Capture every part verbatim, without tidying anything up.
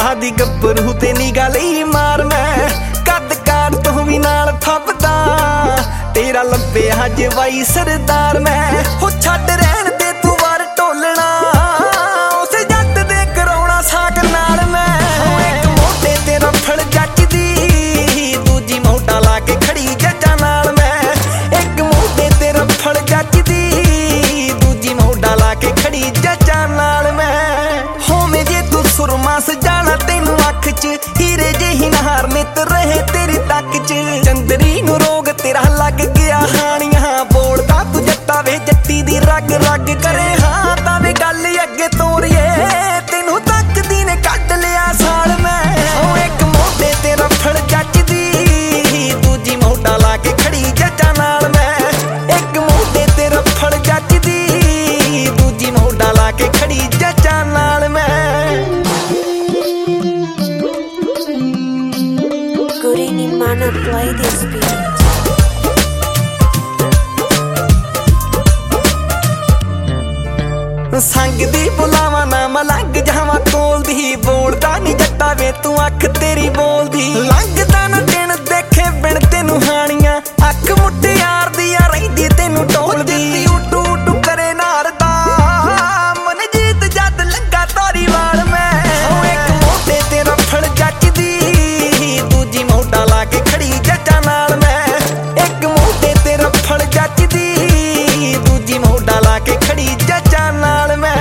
पंद्रह दी गब्बरू ते निगाह लई मार मैं कद काट तू भी नाल फबदा तेरा लब्बे हज वाई सरदार मैं हो छड्ड रहन दे तू वार टोलना उस जट दे कराउणा साक नाल मैं एक मोटे तेरा फड़ जचदी दूजी मोटा ला के खड़ी जजा नाल मैं एक मोटे तेरा फड़ जचदी दूजी मोटा ला के खड़ी जजा नाल मैं होवे जे तू सुरमा सजाना तेनू अख च हीरे जेही नहार नित रहे तेरी तक च चंदरी नू रोग तेरा लग गया हानियां बोलदा तू जट्टा वे जट्टी दी रग रग करे हाँ तावे गल अगे तोरिए तेनू तकदी ने कट लिया साल मैं एक मोटे तेरा फड़ जचदी दूजी मोटा ला के खड़ी जजा नाल मैं एक मोटे तेरा फड़ जचदी दूजी मोटा ला के खड़ी जजा नाल मैं Gurini mana play this beat. संग दी बुलावा ना मलंग जावा कोल दी बोलदा नी जट्टा वे तू अख तेरी बोलदी लंघदा ना दिन देखे बिन तेनू हानियां अख मुट्टे यार दिया रहिंदी तेनू टोलदी उटू उटू करे नारदा मन जीत जद लंगा तारी वाल मैं एक मोटे तेरा फड़ जचदी दूजी मोटा ला के खड़ी जजा नाल मैं एक मोटे तेरा फड़ जचदी दूजी मोटा ला के खड़ी जजा नाल मैं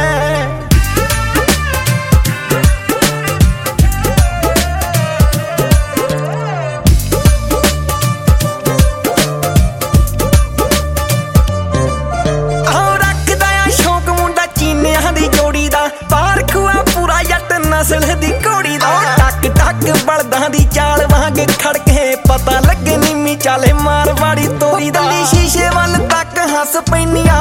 नस्ल दी घोड़ी दा टक टक बलदां दी चाल वांग खड़के पता लगे नीमी चाले मारवाड़ी तोरी दा शीशे वल तक हस पैनी